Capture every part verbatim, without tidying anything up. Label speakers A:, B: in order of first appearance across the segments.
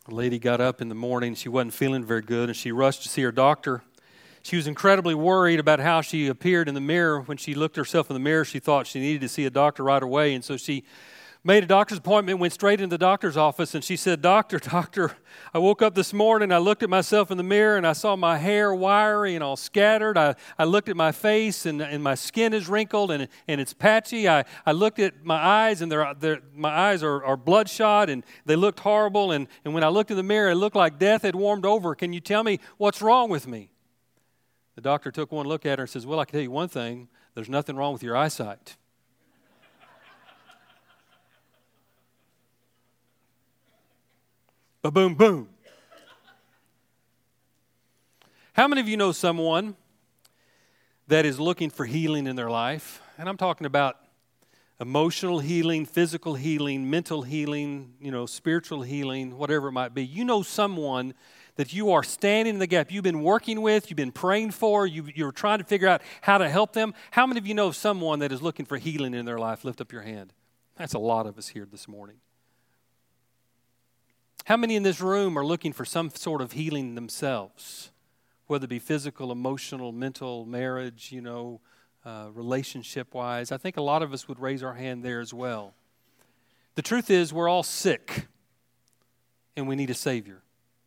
A: A lady got up in the morning. She wasn't feeling very good, and she rushed to see her doctor. She was incredibly worried about how she appeared in the mirror. When she looked herself in the mirror, she thought she needed to see a doctor right away, and so she made a doctor's appointment, went straight into the doctor's office, and she said, Doctor, doctor, I woke up this morning, I looked at myself in the mirror, and I saw my hair wiry and all scattered. I, I looked at my face, and, and my skin is wrinkled, and, and it's patchy. I, I looked at my eyes, and they're, they're, my eyes are, are bloodshot, and they looked horrible, and, and when I looked in the mirror, it looked like death had warmed over. Can you tell me what's wrong with me? The doctor took one look at her and says, well, I can tell you one thing. There's nothing wrong with your eyesight. Ba-boom, boom. How many of you know someone that is looking for healing in their life? And I'm talking about emotional healing, physical healing, mental healing, you know, spiritual healing, whatever it might be. You know someone that you are standing in the gap. You've been working with, you've been praying for, you, you're trying to figure out how to help them. How many of you know someone that is looking for healing in their life? Lift up your hand. That's a lot of us here this morning. How many in this room are looking for some sort of healing themselves, whether it be physical, emotional, mental, marriage, you know, uh, relationship-wise? I think a lot of us would raise our hand there as well. The truth is we're all sick, and we need a Savior.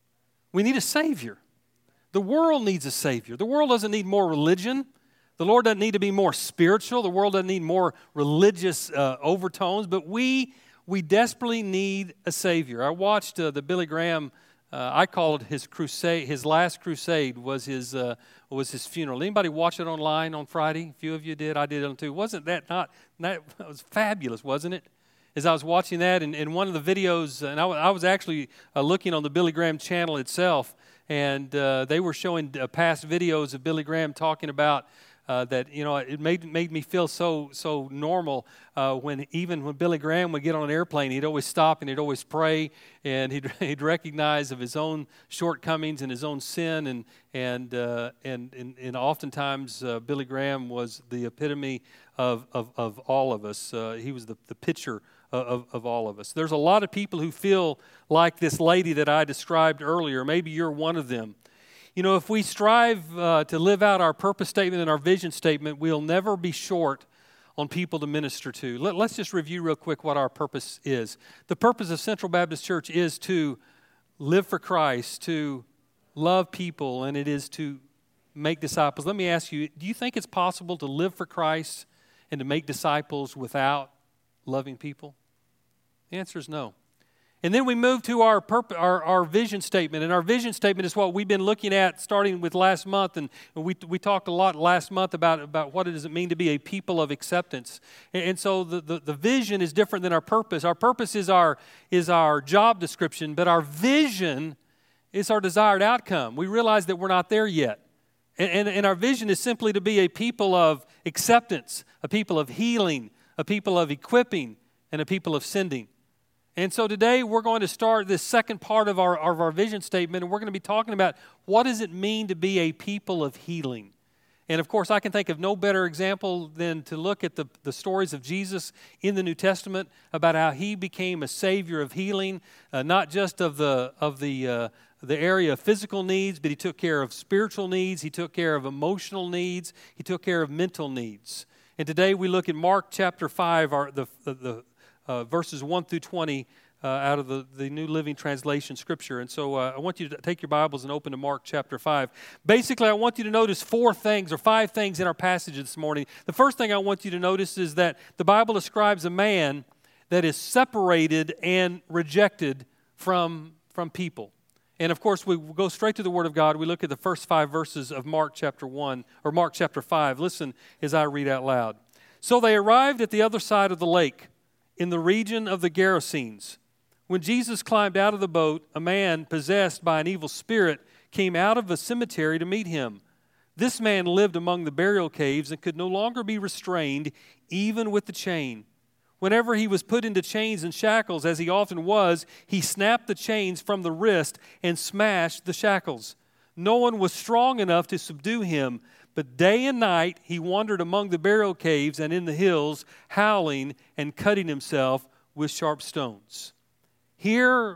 A: We need a Savior. The world needs a Savior. The world doesn't need more religion. The Lord doesn't need to be more spiritual. The world doesn't need more religious uh, overtones, but we We desperately need a Savior. I watched uh, the Billy Graham, uh, I call it his crusade, his last crusade was his uh, was his funeral. Anybody watch it online on Friday? A few of you did. I did it too. Wasn't that not, that was fabulous, wasn't it? As I was watching that, and, and one of the videos, and I, I was actually uh, looking on the Billy Graham channel itself, and uh, they were showing uh, past videos of Billy Graham talking about Uh, that, you know, it made made me feel so so normal uh, when even when Billy Graham would get on an airplane, he'd always stop and he'd always pray, and he'd he'd recognize of his own shortcomings and his own sin, and and uh, and, and and oftentimes uh, Billy Graham was the epitome of of, of all of us. Uh, he was the the picture of of all of us. There's a lot of people who feel like this lady that I described earlier. Maybe you're one of them. You know, if we strive uh, to live out our purpose statement and our vision statement, we'll never be short on people to minister to. Let, let's just review real quick what our purpose is. The purpose of Central Baptist Church is to live for Christ, to love people, and it is to make disciples. Let me ask you, do you think it's possible to live for Christ and to make disciples without loving people? The answer is no. And then we move to our, purpose, our our vision statement. And our vision statement is what we've been looking at starting with last month. And we we talked a lot last month about, about what does it mean to be a people of acceptance. And, and so the, the, the vision is different than our purpose. Our purpose is our, is our job description, but our vision is our desired outcome. We realize that we're not there yet. And, and, and our vision is simply to be a people of acceptance, a people of healing, a people of equipping, and a people of sending. And so today we're going to start this second part of our, of our vision statement, and we're going to be talking about what does it mean to be a people of healing. And of course, I can think of no better example than to look at the, the stories of Jesus in the New Testament about how he became a savior of healing, uh, not just of the of the uh, the area of physical needs, but he took care of spiritual needs, he took care of emotional needs, he took care of mental needs. And today we look at Mark chapter five, our, the the, the Uh, verses one through twenty uh, out of the, the New Living Translation Scripture. And so uh, I want you to take your Bibles and open to Mark chapter five. Basically, I want you to notice four things or five things in our passage this morning. The first thing I want you to notice is that the Bible describes a man that is separated and rejected from, from people. And of course, we go straight to the Word of God. We look at the first five verses of Mark chapter one, or Mark chapter five. Listen as I read out loud. So they arrived at the other side of the lake, in the region of the Gerasenes. When Jesus climbed out of the boat, a man possessed by an evil spirit came out of a cemetery to meet him. This man lived among the burial caves and could no longer be restrained, even with the chain. Whenever he was put into chains and shackles, as he often was, he snapped the chains from the wrist and smashed the shackles. No one was strong enough to subdue him, but day and night he wandered among the burial caves and in the hills, howling and cutting himself with sharp stones. Here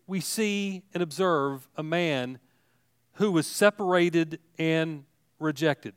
A: we see and observe a man who was separated and rejected.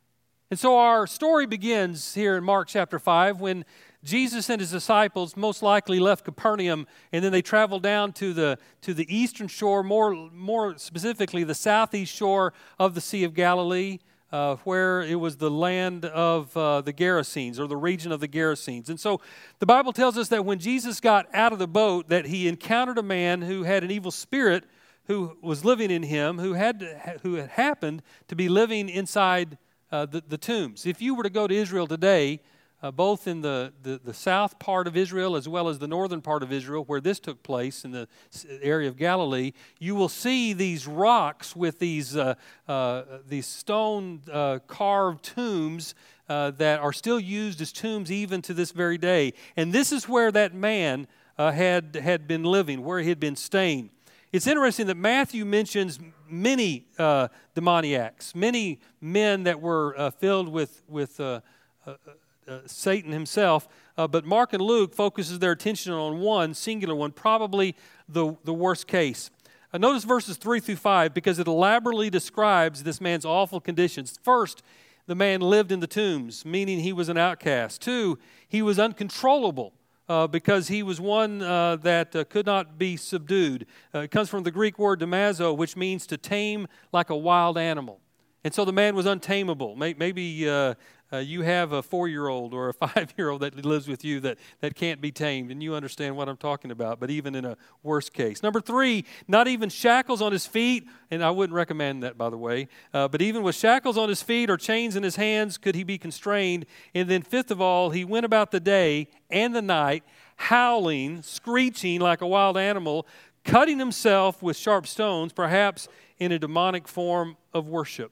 A: And so our story begins here in Mark chapter five when Jesus and his disciples most likely left Capernaum, and then they traveled down to the to the eastern shore, more, more specifically the southeast shore of the Sea of Galilee, uh, where it was the land of uh, the Gerasenes, or the region of the Gerasenes. And so the Bible tells us that when Jesus got out of the boat, that he encountered a man who had an evil spirit who was living in him, who had to, who had happened to be living inside uh, the, the tombs. If you were to go to Israel today, Uh, both in the, the, the south part of Israel as well as the northern part of Israel, where this took place in the area of Galilee, you will see these rocks with these uh, uh, these stone uh, carved tombs uh, that are still used as tombs even to this very day. And this is where that man uh, had had been living, where he had been staying. It's interesting that Matthew mentions many uh, demoniacs, many men that were uh, filled with with. Uh, uh, Uh, Satan himself, uh, but Mark and Luke focuses their attention on one, singular one, probably the, the worst case. Uh, notice verses three through five, because it elaborately describes this man's awful conditions. First, the man lived in the tombs, meaning he was an outcast. Two, he was uncontrollable, uh, because he was one uh, that uh, could not be subdued. Uh, it comes from the Greek word damazo, which means to tame like a wild animal. And so the man was untamable. Maybe uh, uh, you have a four-year-old or a five-year-old that lives with you that, that can't be tamed, and you understand what I'm talking about, but even in a worse case. Number three, not even shackles on his feet, and I wouldn't recommend that, by the way, uh, but even with shackles on his feet or chains in his hands could he be constrained. And then fifth of all, he went about the day and the night howling, screeching like a wild animal, cutting himself with sharp stones, perhaps in a demonic form of worship.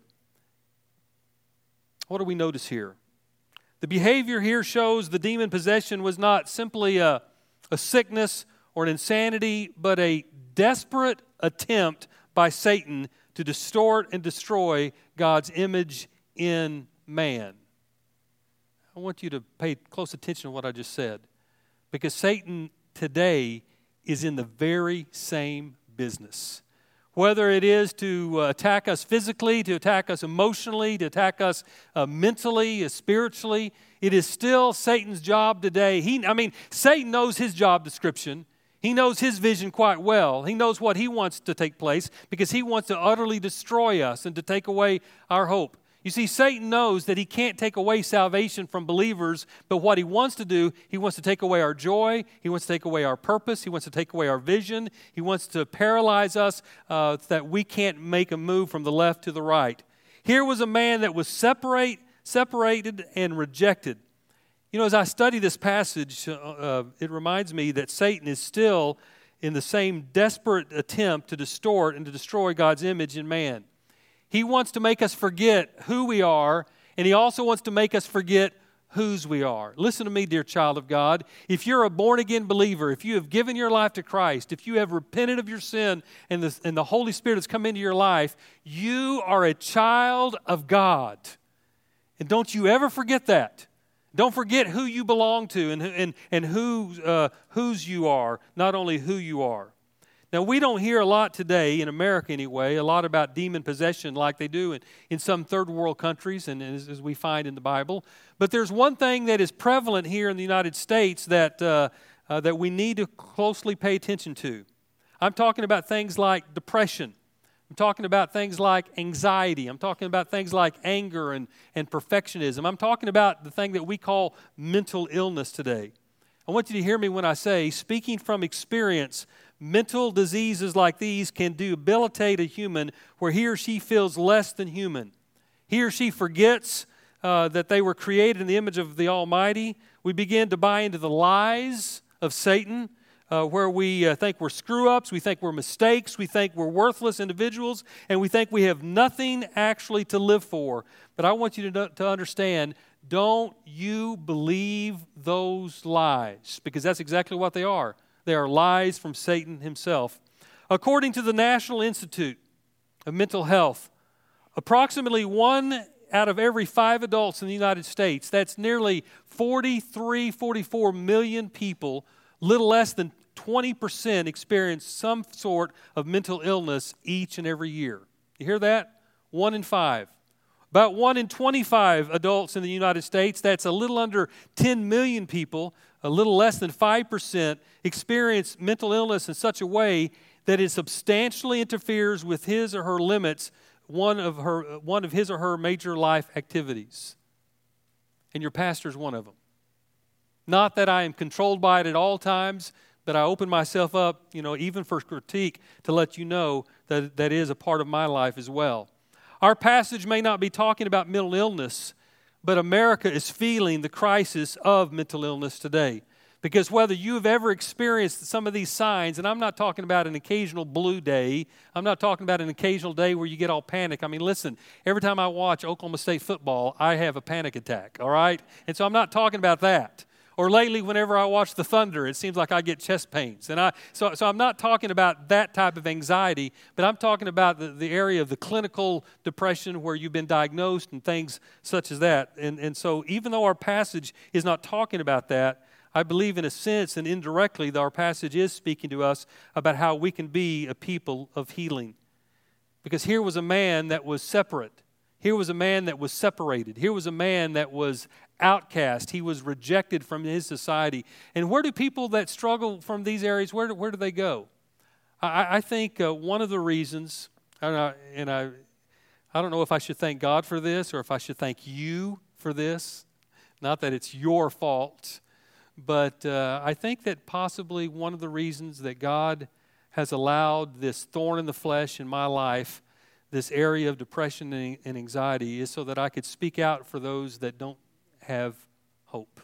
A: What do we notice here? The behavior here shows the demon possession was not simply a, a sickness or an insanity, but a desperate attempt by Satan to distort and destroy God's image in man. I want you to pay close attention to what I just said, because Satan today is in the very same business. Whether it is to uh, attack us physically, to attack us emotionally, to attack us uh, mentally, uh, spiritually, it is still Satan's job today. He, I mean, Satan knows his job description. He knows his vision quite well. He knows what he wants to take place because he wants to utterly destroy us and to take away our hope. You see, Satan knows that he can't take away salvation from believers, but what he wants to do, he wants to take away our joy, he wants to take away our purpose, he wants to take away our vision, he wants to paralyze us uh, so that we can't make a move from the left to the right. Here was a man that was separate, separated and rejected. You know, as I study this passage, uh, uh, it reminds me that Satan is still in the same desperate attempt to distort and to destroy God's image in man. He wants to make us forget who we are, and he also wants to make us forget whose we are. Listen to me, dear child of God. If you're a born-again believer, if you have given your life to Christ, if you have repented of your sin and the, and the Holy Spirit has come into your life, you are a child of God. And don't you ever forget that. Don't forget who you belong to and, and, and who, uh, whose you are, not only who you are. Now, we don't hear a lot today, in America anyway, a lot about demon possession like they do in, in some third world countries and as, as we find in the Bible. But there's one thing that is prevalent here in the United States that, uh, uh, that we need to closely pay attention to. I'm talking about things like depression. I'm talking about things like anxiety. I'm talking about things like anger and, and perfectionism. I'm talking about the thing that we call mental illness today. I want you to hear me when I say, speaking from experience, mental diseases like these can debilitate a human where he or she feels less than human. He or she forgets uh, that they were created in the image of the Almighty. We begin to buy into the lies of Satan, uh, where we uh, think we're screw-ups, we think we're mistakes, we think we're worthless individuals, and we think we have nothing actually to live for. But I want you to, to understand, don't you believe those lies, because that's exactly what they are. They are lies from Satan himself. According to the National Institute of Mental Health, approximately one out of every five adults in the United States, that's nearly forty-three, forty-four million people, little less than twenty percent experience some sort of mental illness each and every year. You hear that? One in five. About one in twenty-five adults in the United States, that's a little under ten million people, a little less than five percent, experience mental illness in such a way that it substantially interferes with his or her limits, one of her, one of his or her major life activities. And your pastor's one of them. Not that I am controlled by it at all times, but I open myself up, you know, even for critique, to let you know that that is a part of my life as well. Our passage may not be talking about mental illness, but America is feeling the crisis of mental illness today. Because whether you've ever experienced some of these signs, and I'm not talking about an occasional blue day, I'm not talking about an occasional day where you get all panic. I mean, listen, every time I watch Oklahoma State football, I have a panic attack, all right? And so I'm not talking about that. Or lately, whenever I watch the Thunder, it seems like I get chest pains. And I so, so I'm not talking about that type of anxiety, but I'm talking about the, the area of the clinical depression where you've been diagnosed and things such as that. And, and so even though our passage is not talking about that, I believe in a sense and indirectly that our passage is speaking to us about how we can be a people of healing. Because here was a man that was separate. Here was a man that was separated. Here was a man that was outcast. He was rejected from his society. And where do people that struggle from these areas, where do, where do they go? I, I think uh, one of the reasons, and, I, and I, I don't know if I should thank God for this or if I should thank you for this. Not that it's your fault, but uh, I think that possibly one of the reasons that God has allowed this thorn in the flesh in my life, this area of depression and anxiety, is so that I could speak out for those that don't have hope.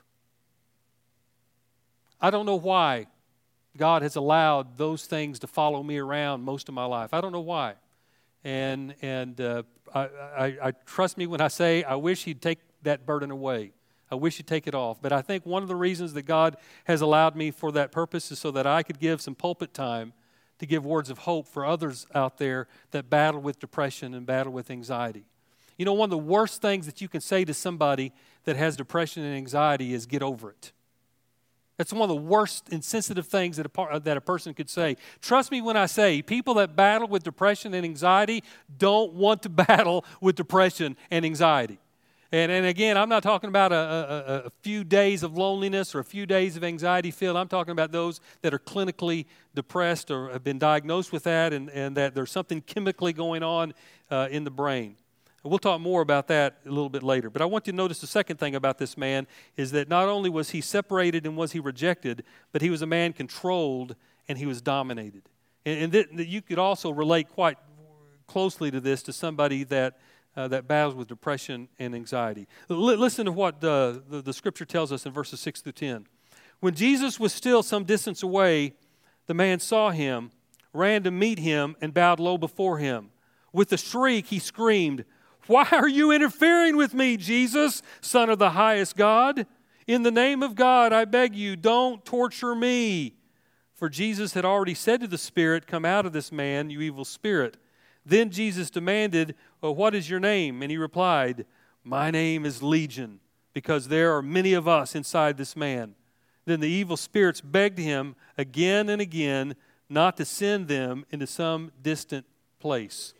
A: I don't know why God has allowed those things to follow me around most of my life. I don't know why. And and uh, I, I, I trust me when I say I wish He'd take that burden away. I wish He'd take it off. But I think one of the reasons that God has allowed me for that purpose is so that I could give some pulpit time to give words of hope for others out there that battle with depression and battle with anxiety. You know, one of the worst things that you can say to somebody that has depression and anxiety is get over it. That's one of the worst insensitive things that a, par- that a person could say. Trust me when I say people that battle with depression and anxiety don't want to battle with depression and anxiety. And, and again, I'm not talking about a, a, a few days of loneliness or a few days of anxiety filled. I'm talking about those that are clinically depressed or have been diagnosed with that and, and that there's something chemically going on uh, in the brain. We'll talk more about that a little bit later. But I want you to notice the second thing about this man is that not only was he separated and was he rejected, but he was a man controlled and he was dominated. And, and th- you could also relate quite closely to this to somebody that uh, that battles with depression and anxiety. L- listen to what the, the, the Scripture tells us in verses six through ten. When Jesus was still some distance away, the man saw him, ran to meet him, and bowed low before him. With a shriek, he screamed, "Why are you interfering with me, Jesus, Son of the highest God? In the name of God, I beg you, don't torture me." For Jesus had already said to the spirit, "Come out of this man, you evil spirit." Then Jesus demanded, "Well, what is your name?" And he replied, "My name is Legion, because there are many of us inside this man." Then the evil spirits begged him again and again not to send them into some distant place.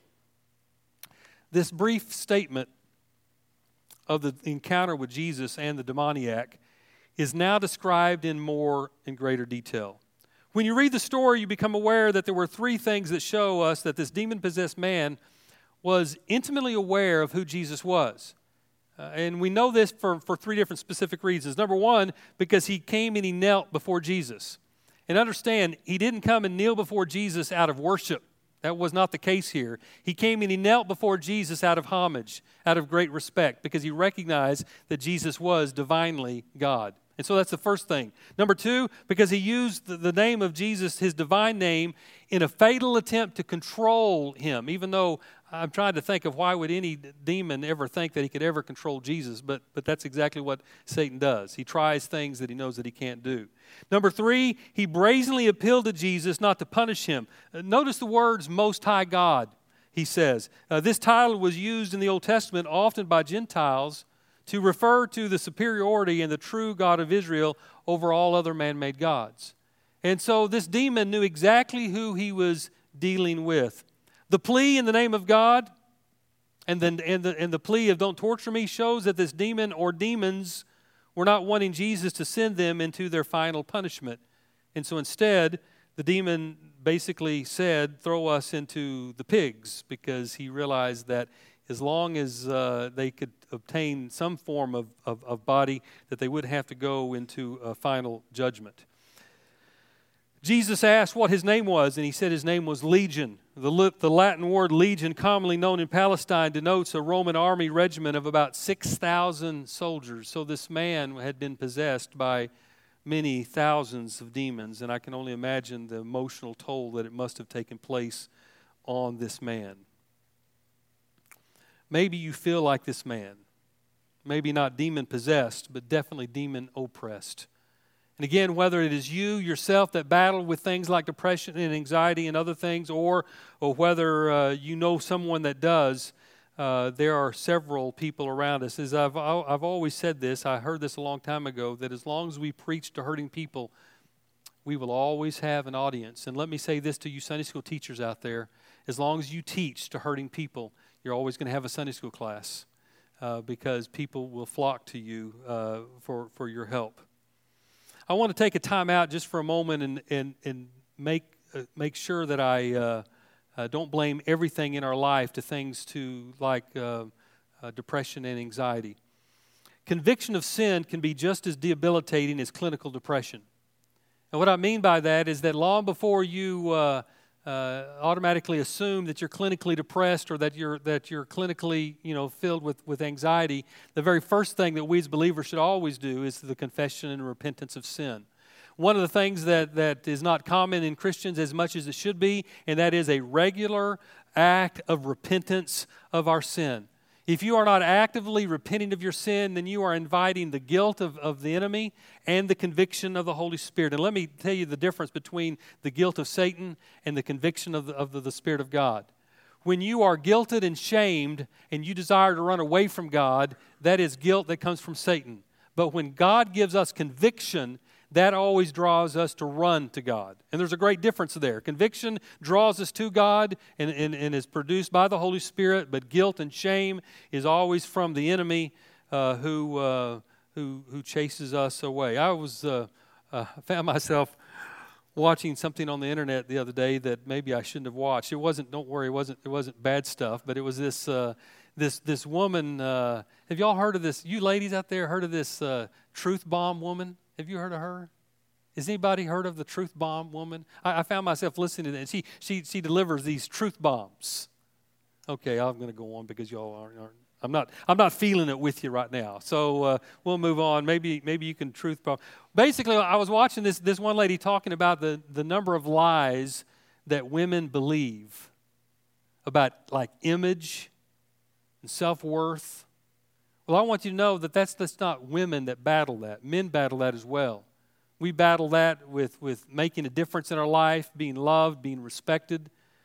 A: This brief statement of the encounter with Jesus and the demoniac is now described in more and greater detail. When you read the story, you become aware that there were three things that show us that this demon-possessed man was intimately aware of who Jesus was. Uh, and we know this for, for three different specific reasons. Number one, because he came and he knelt before Jesus. And understand, he didn't come and kneel before Jesus out of worship. That was not the case here. He came and he knelt before Jesus out of homage, out of great respect, because he recognized that Jesus was divinely God. And so that's the first thing. Number two, because he used the, the name of Jesus, his divine name, in a fatal attempt to control him, even though I'm trying to think of why would any demon ever think that he could ever control Jesus, but, but that's exactly what Satan does. He tries things that he knows that he can't do. Number three, he brazenly appealed to Jesus not to punish him. Uh, notice the words, Most High God, he says. Uh, this title was used in the Old Testament often by Gentiles to refer to the superiority and the true God of Israel over all other man-made gods. And so this demon knew exactly who he was dealing with. The plea in the name of God and then and the, and the plea of don't torture me shows that this demon or demons were not wanting Jesus to send them into their final punishment. And so instead, the demon basically said, throw us into the pigs, because he realized that as long as uh, they could obtain some form of, of, of body, that they would have to go into a final judgment. Jesus asked what his name was, and he said his name was Legion. The, the Latin word legion, commonly known in Palestine, denotes a Roman army regiment of about six thousand soldiers. So this man had been possessed by many thousands of demons, and I can only imagine the emotional toll that it must have taken place on this man. Maybe you feel like this man. Maybe not demon-possessed, but definitely demon-oppressed. And again, whether it is you yourself that battle with things like depression and anxiety and other things, or, or whether uh, you know someone that does, uh, there are several people around us. As I've, I've always said this, I heard this a long time ago, that as long as we preach to hurting people, we will always have an audience. And let me say this to you Sunday school teachers out there. As long as you teach to hurting people, you're always going to have a Sunday school class uh, because people will flock to you uh, for, for your help. I want to take a time out just for a moment and and, and make uh, make sure that I uh, uh, don't blame everything in our life to things to like uh, uh, depression and anxiety. Conviction of sin can be just as debilitating as clinical depression. And what I mean by that is that long before you uh, uh, automatically assume that you're clinically depressed or that you're that you're clinically you know filled with, with anxiety, the very first thing that we as believers should always do is the confession and repentance of sin. One of the things that, that is not common in Christians as much as it should be, and that is a regular act of repentance of our sin. If you are not actively repenting of your sin, then you are inviting the guilt of, of the enemy and the conviction of the Holy Spirit. And let me tell you the difference between the guilt of Satan and the conviction of the, of the, the Spirit of God. When you are guilted and shamed and you desire to run away from God, that is guilt that comes from Satan. But when God gives us conviction, that always draws us to run to God. And there's a great difference there. Conviction draws us to God and, and, and is produced by the Holy Spirit, but guilt and shame is always from the enemy uh, who, uh, who who chases us away. I was uh, uh, found myself watching something on the internet the other day that maybe I shouldn't have watched. It wasn't, don't worry, it wasn't it wasn't bad stuff, but it was this uh, this this woman. Uh, have y'all heard of this? You ladies out there heard of this uh, truth bomb woman? Have you heard of her? Has anybody heard of the truth bomb woman? I, I found myself listening to that. She, she, she delivers these truth bombs. Okay, I'm going to go on because y'all aren't, aren't. I'm not. I'm not feeling it with you right now. So uh, we'll move on. Maybe maybe you can truth bomb. Basically, I was watching this this one lady talking about the the number of lies that women believe about like image and self-worth. Well, I want you to know that that's, that's not women that battle that. Men battle that as well. We battle that with, with making a difference in our life, being loved, being respected.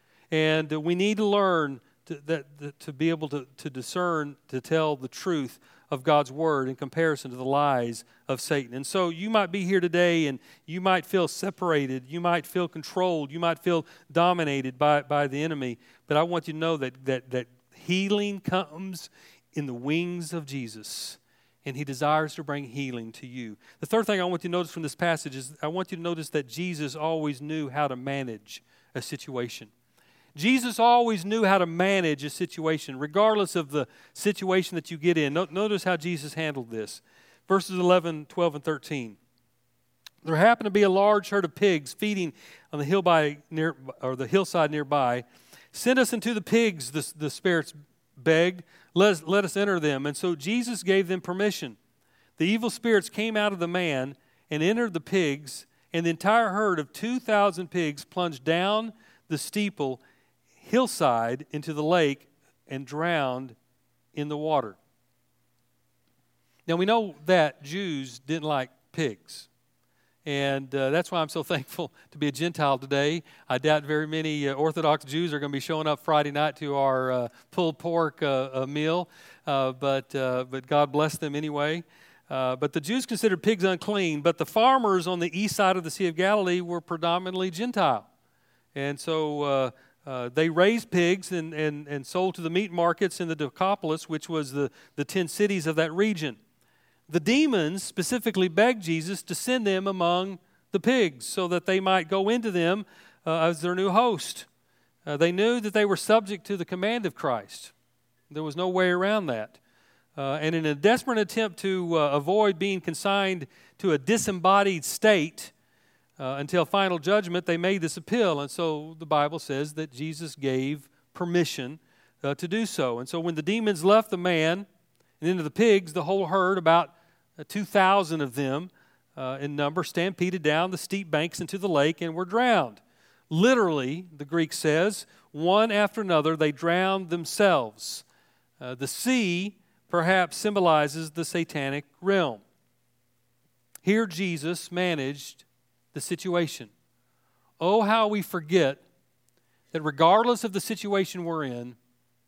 A: And uh, we need to learn to, that, that, to be able to, to discern, to tell the truth of God's Word in comparison to the lies of Satan. And so you might be here today and you might feel separated. You might feel controlled. You might feel dominated by, by the enemy. But I want you to know that, that, that healing comes in the wings of Jesus, and He desires to bring healing to you. The third thing I want you to notice from this passage is I want you to notice that Jesus always knew how to manage a situation. Jesus always knew how to manage a situation, regardless of the situation that you get in. Notice how Jesus handled this. Verses eleven, twelve, and thirteen. There happened to be a large herd of pigs feeding on the hill by near or the hillside nearby. Send us into the pigs, the, the spirits begged. Let us, let us enter them. And so Jesus gave them permission. The evil spirits came out of the man and entered the pigs, and the entire herd of two thousand pigs plunged down the steeple hillside into the lake and drowned in the water. Now we know that Jews didn't like pigs. And uh, that's why I'm so thankful to be a Gentile today. I doubt very many uh, Orthodox Jews are going to be showing up Friday night to our uh, pulled pork uh, uh, meal, uh, but uh, but God bless them anyway. Uh, but the Jews considered pigs unclean, but the farmers on the east side of the Sea of Galilee were predominantly Gentile. And so uh, uh, they raised pigs and, and, and sold to the meat markets in the Decapolis, which was the, the ten cities of that region. The demons specifically begged Jesus to send them among the pigs so that they might go into them uh, as their new host. Uh, they knew that they were subject to the command of Christ. There was no way around that. Uh, and in a desperate attempt to uh, avoid being consigned to a disembodied state uh, until final judgment, they made this appeal. And so the Bible says that Jesus gave permission uh, to do so. And so when the demons left the man and into the pigs, the whole herd, about uh, two thousand of them uh, in number, stampeded down the steep banks into the lake and were drowned. Literally, the Greek says, one after another, they drowned themselves. Uh, the sea perhaps symbolizes the satanic realm. Here Jesus managed the situation. Oh, how we forget that regardless of the situation we're in,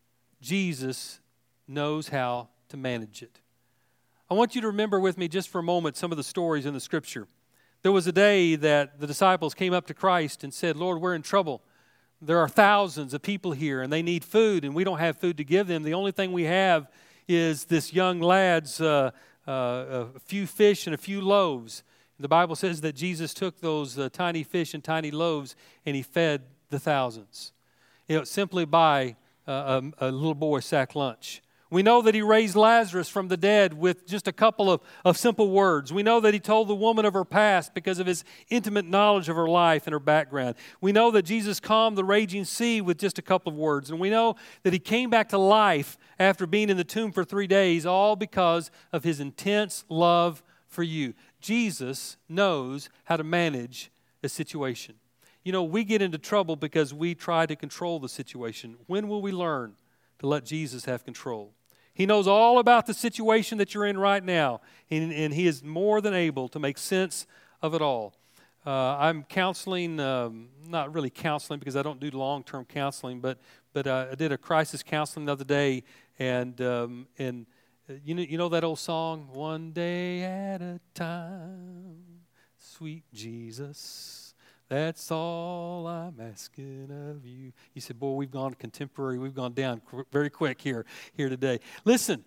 A: Jesus knows how to manage it. I want you to remember with me just for a moment some of the stories in the Scripture. There was a day that the disciples came up to Christ and said, Lord, we're in trouble. There are thousands of people here and they need food and we don't have food to give them. The only thing we have is this young lad's uh, uh, a few fish and a few loaves. The Bible says that Jesus took those uh, tiny fish and tiny loaves and he fed the thousands. You know, simply by uh, a, a little boy sack lunch. We know that he raised Lazarus from the dead with just a couple of, of simple words. We know that he told the woman of her past because of his intimate knowledge of her life and her background. We know that Jesus calmed the raging sea with just a couple of words. And we know that he came back to life after being in the tomb for three days, all because of his intense love for you. Jesus knows how to manage a situation. You know, we get into trouble because we try to control the situation. When will we learn to let Jesus have control? He knows all about the situation that you're in right now, and, and he is more than able to make sense of it all. Uh, I'm counseling, um, not really counseling because I don't do long-term counseling, but but uh, I did a crisis counseling the other day, and um, and uh, you know you know that old song, "One day at a time, sweet Jesus. That's all I'm asking of you." You said, boy, we've gone contemporary. We've gone down qu- very quick here, here today. Listen,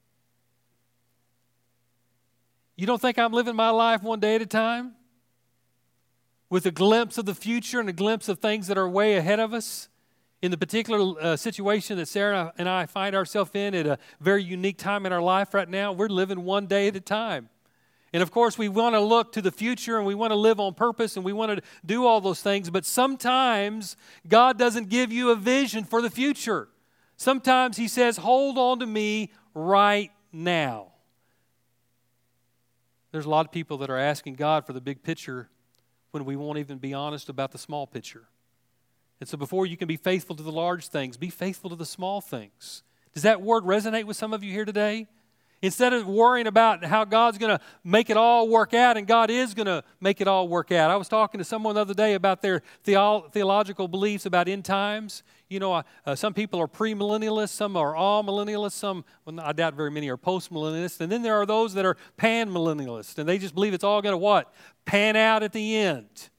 A: you don't think I'm living my life one day at a time? With a glimpse of the future and a glimpse of things that are way ahead of us? In the particular uh, situation that Sarah and I find ourselves in at a very unique time in our life right now, we're living one day at a time. And of course, we want to look to the future and we want to live on purpose and we want to do all those things. But sometimes God doesn't give you a vision for the future. Sometimes he says, hold on to me right now. There's a lot of people that are asking God for the big picture when we won't even be honest about the small picture. And so before you can be faithful to the large things, be faithful to the small things. Does that word resonate with some of you here today? Instead of worrying about how God's going to make it all work out, and God is going to make it all work out. I was talking to someone the other day about their theo- theological beliefs about end times. You know, uh, some people are premillennialists, some are all millennialists, some, well, I doubt very many are post-millennialists. And then there are those that are pan-millennialists, and they just believe it's all going to what? Pan out at the end.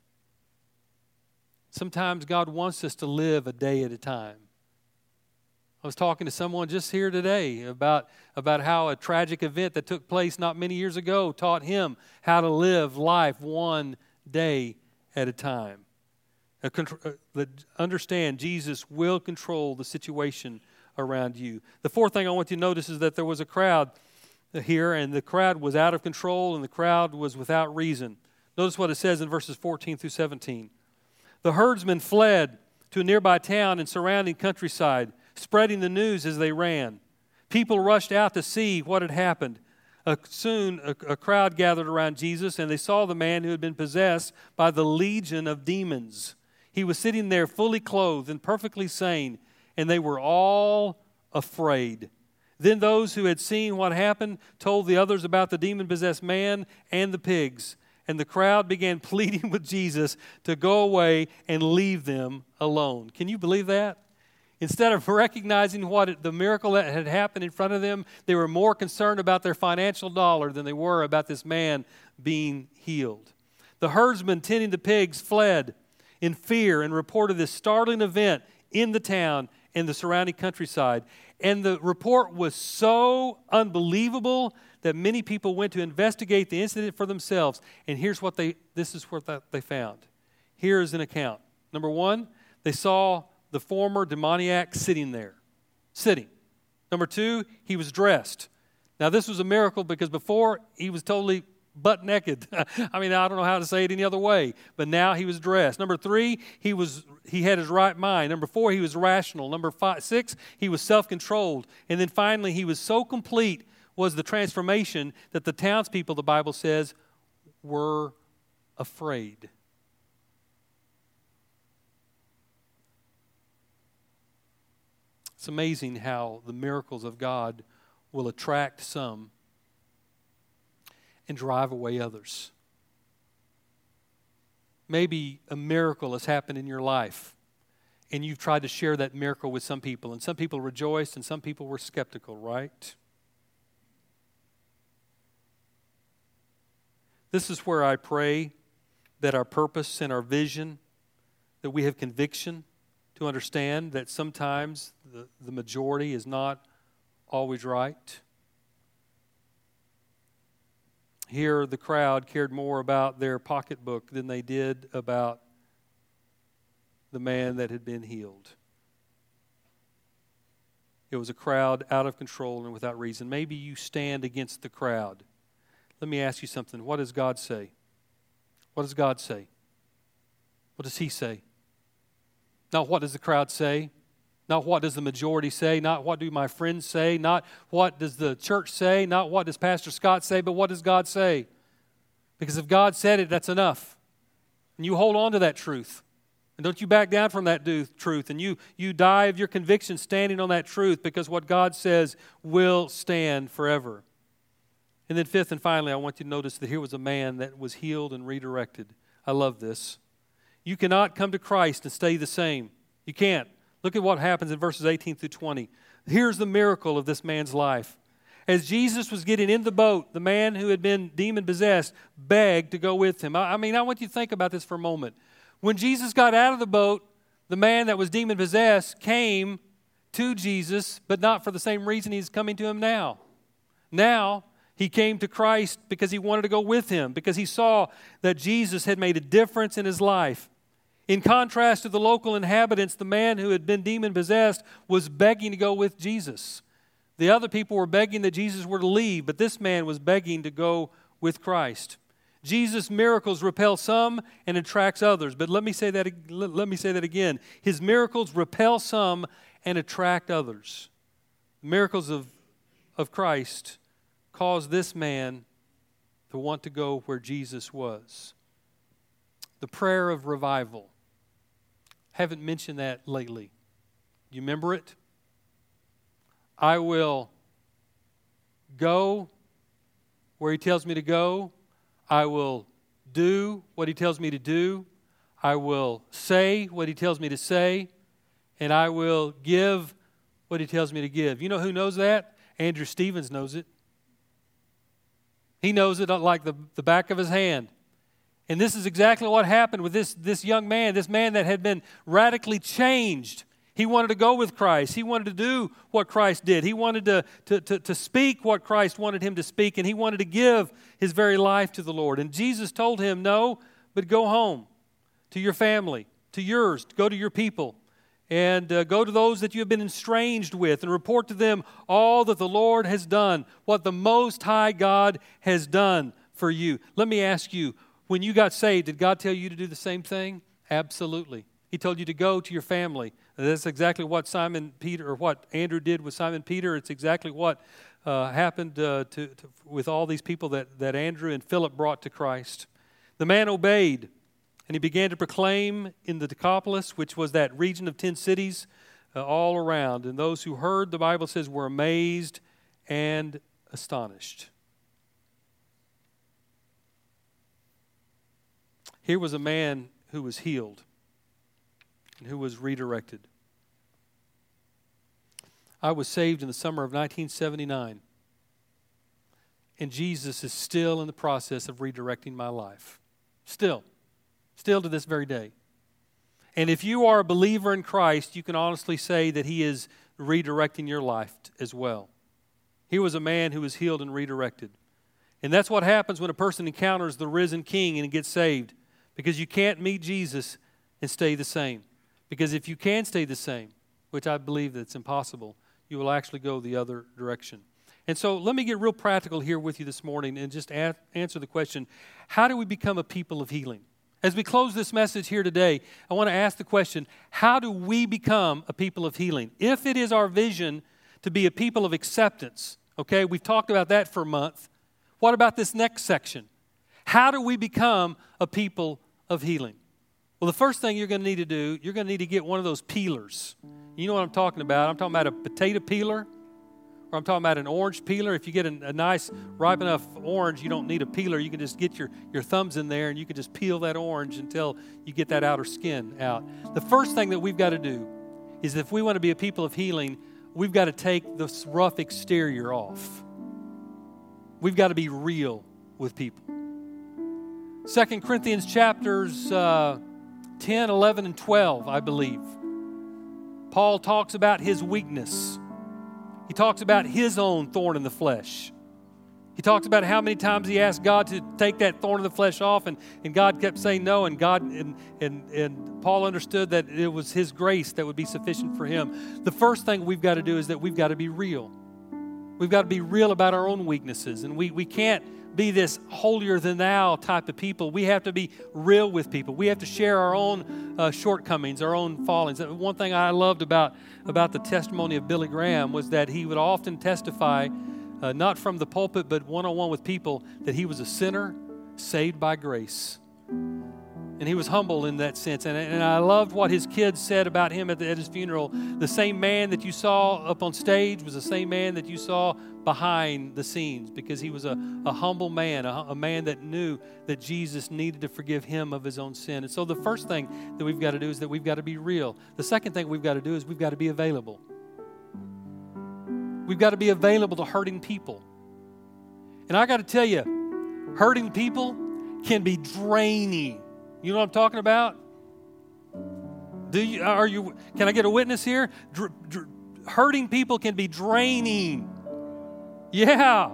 A: Sometimes God wants us to live a day at a time. I was talking to someone just here today about, about how a tragic event that took place not many years ago taught him how to live life one day at a time. A contr- uh, understand Jesus will control the situation around you. The fourth thing I want you to notice is that there was a crowd here, and the crowd was out of control, and the crowd was without reason. Notice what it says in verses fourteen through seventeen. The herdsmen fled to a nearby town and surrounding countryside, spreading the news as they ran. People rushed out to see what had happened. Uh, soon a, a crowd gathered around Jesus, and they saw the man who had been possessed by the legion of demons. He was sitting there fully clothed and perfectly sane, and they were all afraid. Then those who had seen what happened told the others about the demon-possessed man and the pigs, and the crowd began pleading with Jesus to go away and leave them alone. Can you believe that? Instead of recognizing what it, the miracle that had happened in front of them, they were more concerned about their financial dollar than they were about this man being healed. The herdsmen tending the pigs fled in fear and reported this startling event in the town and the surrounding countryside. And the report was so unbelievable that many people went to investigate the incident for themselves. And here's what they, this is what they found. Here is an account. Number one, they saw the former demoniac sitting there, sitting. Number two, he was dressed. Now this was a miracle because before he was totally butt naked. I mean, I don't know how to say it any other way, but now he was dressed. Number three, he was he had his right mind. Number four, he was rational. Number five, six, he was self-controlled. And then finally, he was so complete was the transformation that the townspeople, the Bible says, were afraid. It's amazing how the miracles of God will attract some and drive away others. Maybe a miracle has happened in your life, and you've tried to share that miracle with some people, and some people rejoiced, and some people were skeptical, right? This is where I pray that our purpose and our vision, that we have conviction to understand that sometimes the, the majority is not always right. Here, the crowd cared more about their pocketbook than they did about the man that had been healed. It was a crowd out of control and without reason. Maybe you stand against the crowd. Let me ask you something. What does God say? What does God say? What does He say? Not what does the crowd say? Not what does the majority say, not what do my friends say, not what does the church say, not what does Pastor Scott say, but what does God say? Because if God said it, that's enough. And you hold on to that truth. And don't you back down from that do- truth. And you, you die of your conviction standing on that truth because what God says will stand forever. And then fifth and finally, I want you to notice that here was a man that was healed and redirected. I love this. You cannot come to Christ and stay the same. You can't. Look at what happens in verses eighteen through twenty. Here's the miracle of this man's life. As Jesus was getting in the boat, the man who had been demon-possessed begged to go with him. I mean, I want you to think about this for a moment. When Jesus got out of the boat, the man that was demon-possessed came to Jesus, but not for the same reason he's coming to him now. Now, he came to Christ because he wanted to go with him, because he saw that Jesus had made a difference in his life. In contrast to the local inhabitants, the man who had been demon-possessed was begging to go with Jesus. The other people were begging that Jesus were to leave, but this man was begging to go with Christ. Jesus' miracles repel some and attracts others. But let me say that, let me say that again. His miracles repel some and attract others. The miracles of, of Christ caused this man to want to go where Jesus was. The prayer of revival. Haven't mentioned that lately. You remember it? I will go where He tells me to go. I will do what He tells me to do. I will say what He tells me to say. And I will give what He tells me to give. You know who knows that? Andrew Stevens knows it. He knows it like the, the back of his hand. And this is exactly what happened with this, this young man, this man that had been radically changed. He wanted to go with Christ. He wanted to do what Christ did. He wanted to, to, to, to speak what Christ wanted him to speak, and he wanted to give his very life to the Lord. And Jesus told him, no, but go home to your family, to yours, go to your people, and uh, go to those that you have been estranged with and report to them all that the Lord has done, what the Most High God has done for you. Let me ask you, when you got saved, did God tell you to do the same thing? Absolutely. He told you to go to your family. And that's exactly what Simon Peter, or what Andrew did with Simon Peter. It's exactly what uh, happened uh, to, to, with all these people that, that Andrew and Philip brought to Christ. The man obeyed, and he began to proclaim in the Decapolis, which was that region of ten cities uh, all around. And those who heard, the Bible says, were amazed and astonished. Here was a man who was healed and who was redirected. I was saved in the summer of nineteen seventy-nine. And Jesus is still in the process of redirecting my life. Still. Still to this very day. And if you are a believer in Christ, you can honestly say that He is redirecting your life as well. He was a man who was healed and redirected. And that's what happens when a person encounters the risen King and gets saved. Because you can't meet Jesus and stay the same. Because if you can stay the same, which I believe that's impossible, you will actually go the other direction. And so let me get real practical here with you this morning and just a- answer the question, how do we become a people of healing? As we close this message here today, I want to ask the question, how do we become a people of healing? If it is our vision to be a people of acceptance, okay, we've talked about that for a month. What about this next section? How do we become a people of healing? Well, the first thing you're going to need to do, you're going to need to get one of those peelers. You know what I'm talking about. I'm talking about a potato peeler. Or I'm talking about an orange peeler. If you get a, a nice, ripe enough orange, you don't need a peeler. You can just get your, your thumbs in there and you can just peel that orange until you get that outer skin out. The first thing that we've got to do is if we want to be a people of healing, we've got to take this rough exterior off. We've got to be real with people. Second Corinthians chapters uh, ten, eleven, and twelve, I believe. Paul talks about his weakness. He talks about his own thorn in the flesh. He talks about how many times he asked God to take that thorn in the flesh off, and, and God kept saying no, and God and, and, and Paul understood that it was his grace that would be sufficient for him. The first thing we've got to do is that we've got to be real. We've got to be real about our own weaknesses, and we, we can't be this holier-than-thou type of people. We have to be real with people. We have to share our own uh, shortcomings, our own fallings. One thing I loved about, about the testimony of Billy Graham was that he would often testify, uh, not from the pulpit, but one-on-one with people, that he was a sinner saved by grace. And he was humble in that sense. And, and I loved what his kids said about him at, the, at his funeral. The same man that you saw up on stage was the same man that you saw behind the scenes, because he was a, a humble man, a, a man that knew that Jesus needed to forgive him of his own sin. And so the first thing that we've got to do is that we've got to be real. The second thing we've got to do is we've got to be available. We've got to be available to hurting people. And I got to tell you, hurting people can be draining. You know what I'm talking about? Do you? Are you? Can I get a witness here? Dr, dr, hurting people can be draining. Yeah.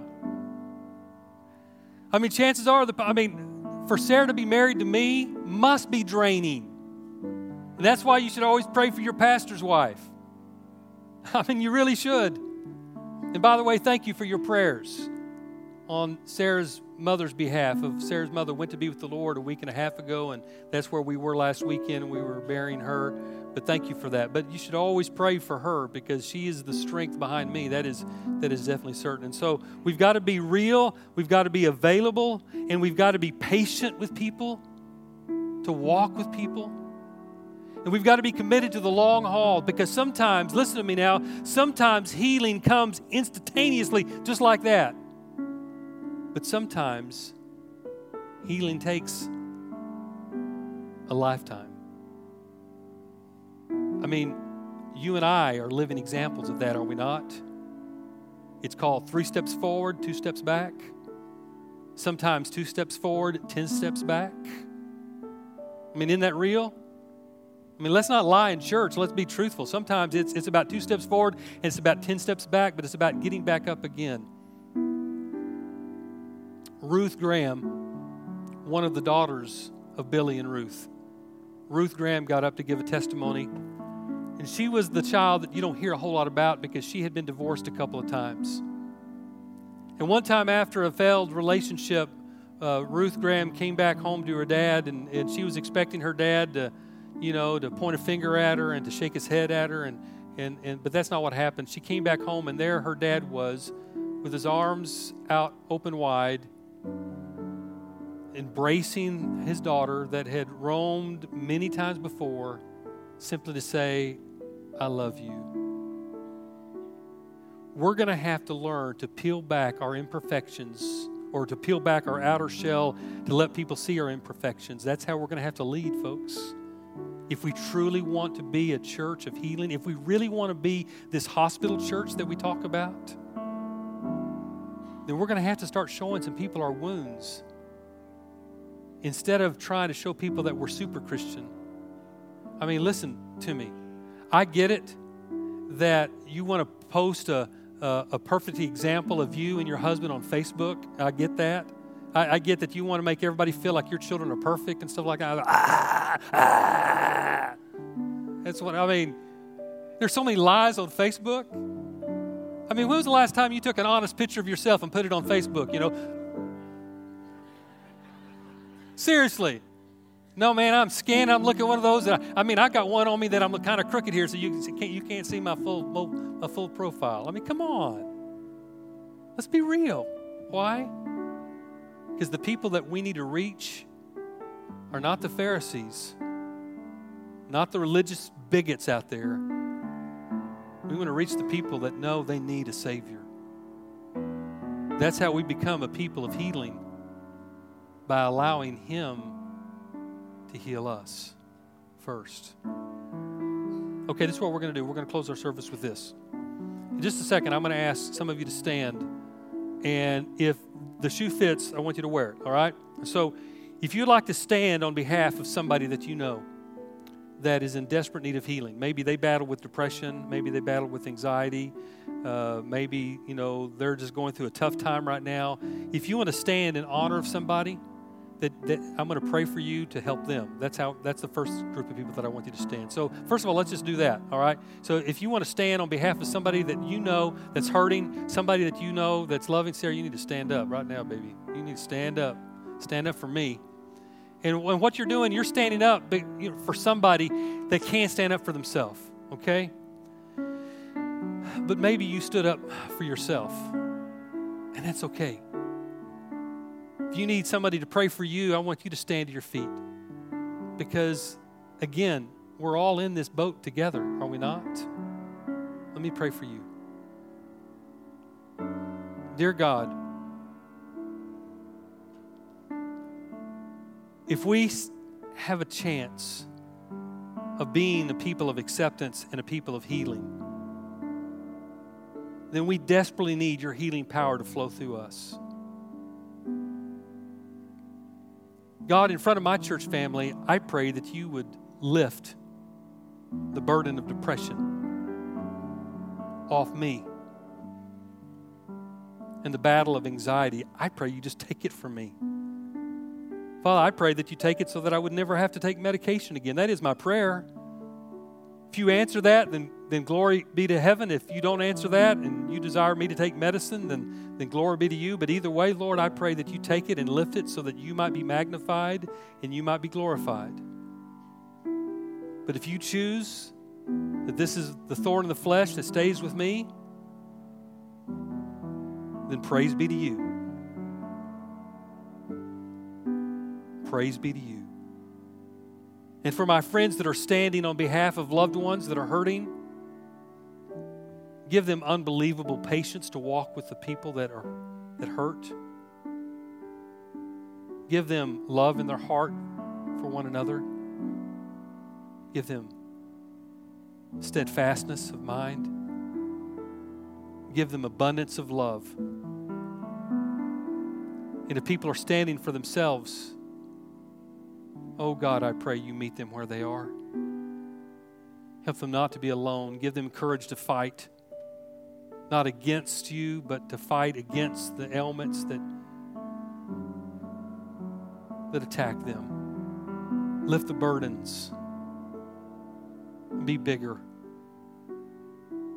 A: I mean, chances are, the, I mean, for Sarah to be married to me must be draining. And that's why you should always pray for your pastor's wife. I mean, you really should. And by the way, thank you for your prayers on Sarah's mother's behalf. Of Sarah's mother went to be with the Lord a week and a half ago, and that's where we were last weekend. We were burying her, but thank you for that. But you should always pray for her, because she is the strength behind me. That is that is definitely certain. And so we've got to be real, we've got to be available, and we've got to be patient with people, to walk with people. And we've got to be committed to the long haul, because sometimes, listen to me now, sometimes healing comes instantaneously, just like that. But sometimes healing takes a lifetime. I mean, you and I are living examples of that, are we not? It's called three steps forward, two steps back. Sometimes two steps forward, ten steps back. I mean, isn't that real? I mean, let's not lie in church. Let's be truthful. Sometimes it's, it's about two steps forward and it's about ten steps back, but it's about getting back up again. Ruth Graham, one of the daughters of Billy and Ruth. Ruth Graham got up to give a testimony, and she was the child that you don't hear a whole lot about, because she had been divorced a couple of times. And one time after a failed relationship, uh, Ruth Graham came back home to her dad, and, and she was expecting her dad to, you know, to point a finger at her and to shake his head at her, and, and, and but that's not what happened. She came back home, and there her dad was, with his arms out open wide, embracing his daughter that had roamed many times before, simply to say, I love you. We're going to have to learn to peel back our imperfections, or to peel back our outer shell to let people see our imperfections. That's how we're going to have to lead, folks. if we truly want to be a church of healing, if we really want to be this hospital church that we talk about, then we're going to have to start showing some people our wounds instead of trying to show people that we're super Christian. I mean, listen to me. I get it that you want to post a, a, a perfect example of you and your husband on Facebook. I get that. I, I get that you want to make everybody feel like your children are perfect and stuff like that. Ah, ah. That's what I mean. There's so many lies on Facebook. I mean, when was the last time you took an honest picture of yourself and put it on Facebook, you know? Seriously. No, man, I'm scanning. I'm looking at one of those. That I, I mean, I got one on me that I'm kind of crooked here, so you can't, you can't see my full, my full profile. I mean, come on. Let's be real. Why? Because the people that we need to reach are not the Pharisees, not the religious bigots out there. We want to reach the people that know they need a Savior. That's how we become a people of healing, by allowing Him to heal us first. Okay, this is what we're going to do. We're going to close our service with this. In just a second, I'm going to ask some of you to stand. And if the shoe fits, I want you to wear it, all right? So if you'd like to stand on behalf of somebody that you know that is in desperate need of healing, maybe they battle with depression, maybe they battle with anxiety, uh, maybe, you know, they're just going through a tough time right now. If you want to stand in honor of somebody, That, that I'm going to pray for you to help them. That's how. That's the first group of people that I want you to stand. So first of all, let's just do that, all right? So if you want to stand on behalf of somebody that you know that's hurting, somebody that you know that's loving, Sarah, you need to stand up right now, baby. You need to stand up. Stand up for me. And when what you're doing, you're standing up for somebody that can't stand up for themselves, okay? But maybe you stood up for yourself, and that's okay. If you need somebody to pray for you, I want you to stand to your feet. Because, again, we're all in this boat together, are we not? Let me pray for you. Dear God, if we have a chance of being a people of acceptance and a people of healing, then we desperately need your healing power to flow through us. God, in front of my church family, I pray that you would lift the burden of depression off me. And the battle of anxiety, I pray you just take it from me. Father, I pray that you take it so that I would never have to take medication again. That is my prayer. If you answer that, then, then glory be to heaven. If you don't answer that and you desire me to take medicine, then, then glory be to you. But either way, Lord, I pray that you take it and lift it so that you might be magnified and you might be glorified. But if you choose that this is the thorn in the flesh that stays with me, then praise be to you. Praise be to you. And for my friends that are standing on behalf of loved ones that are hurting, give them unbelievable patience to walk with the people that are that hurt. Give them love in their heart for one another. Give them steadfastness of mind. Give them abundance of love. And if people are standing for themselves, oh God, I pray you meet them where they are. Help them not to be alone. Give them courage to fight, not against you, but to fight against the ailments that, that attack them. Lift the burdens. Be bigger.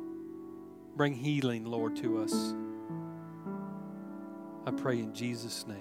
A: Bring healing, Lord, to us. I pray in Jesus' name.